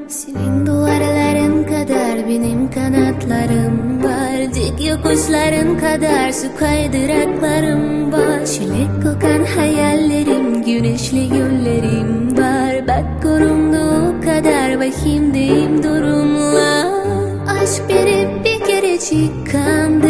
Senin duvarların kadar benim kanatlarım var. Dik yokuşların kadar su kaydıraklarım var. Çilek kokan hayallerim, güneşli günlerim var. Bak korunduğu kadar vahimdeyim durumlar. Aşk bir kerecik kandı.